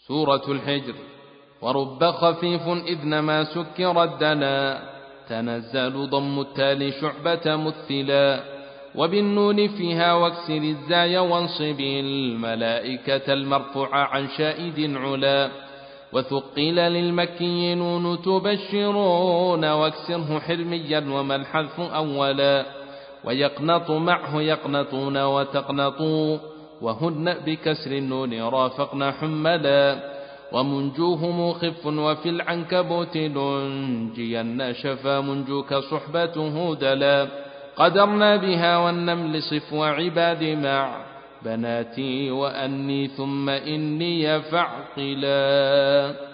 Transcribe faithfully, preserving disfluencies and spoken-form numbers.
سورة الحجر. ورب خفيف إذ ما سكر الدنا تنزل ضم التالي شعبة مثلا وبالنون فيها واكسر الزاي وانصب الملائكة المرفوع عن شائد علا وثقل للمكي نون تبشرون واكسره حلميا وما الحذف أولا ويقنط معه يقنطون وتقنطوا وهن بكسر النون رافقنا حملا ومنجوهم خف وفي العنكبوت ننجين شفا منجوك صحبته دلا قدرنا بها والنمل صف وعباد مع بناتي وأني ثم إني فاعقلا.